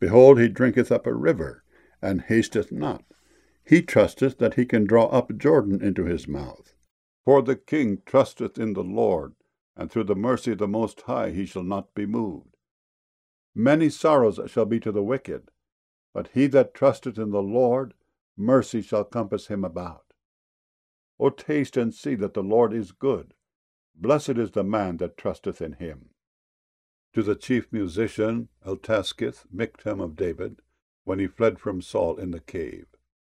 Behold, he drinketh up a river, and hasteth not. He trusteth that he can draw up Jordan into his mouth. For the king trusteth in the Lord, and through the mercy of the Most High he shall not be moved. Many sorrows shall be to the wicked, but he that trusteth in the Lord, mercy shall compass him about. O taste and see that the Lord is good. Blessed is the man that trusteth in him. To the chief musician Eltaskith, Michtam of David, when he fled from Saul in the cave.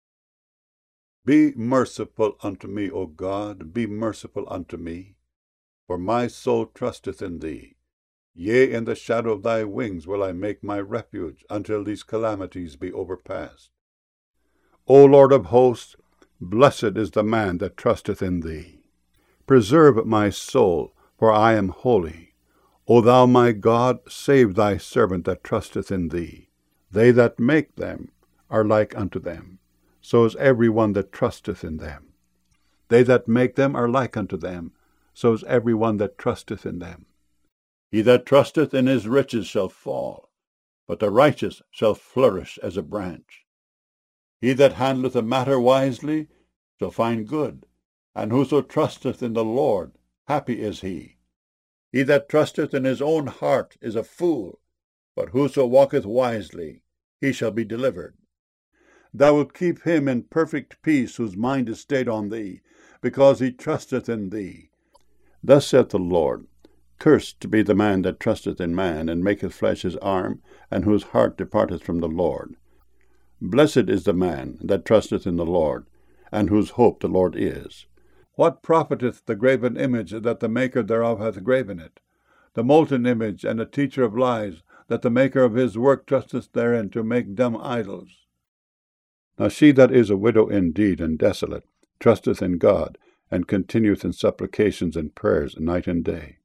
Be merciful unto me, O God, be merciful unto me, for my soul trusteth in thee. Yea, in the shadow of thy wings will I make my refuge, until these calamities be overpast. O Lord of hosts, blessed is the man that trusteth in thee. Preserve my soul, for I am holy. O thou my God, save thy servant that trusteth in thee. They that make them are like unto them, so is every one that trusteth in them. They that make them are like unto them, so is every one that trusteth in them. He that trusteth in his riches shall fall, but the righteous shall flourish as a branch. He that handleth a matter wisely shall find good, and whoso trusteth in the Lord, happy is he. He that trusteth in his own heart is a fool, but whoso walketh wisely, he shall be delivered. Thou wilt keep him in perfect peace whose mind is stayed on thee, because he trusteth in thee. Thus saith the Lord, Cursed be the man that trusteth in man, and maketh flesh his arm, and whose heart departeth from the Lord. Blessed is the man that trusteth in the Lord, and whose hope the Lord is. What profiteth the graven image that the maker thereof hath graven it? The molten image and a teacher of lies, that the maker of his work trusteth therein to make dumb idols. Now she that is a widow indeed and desolate trusteth in God, and continueth in supplications and prayers night and day.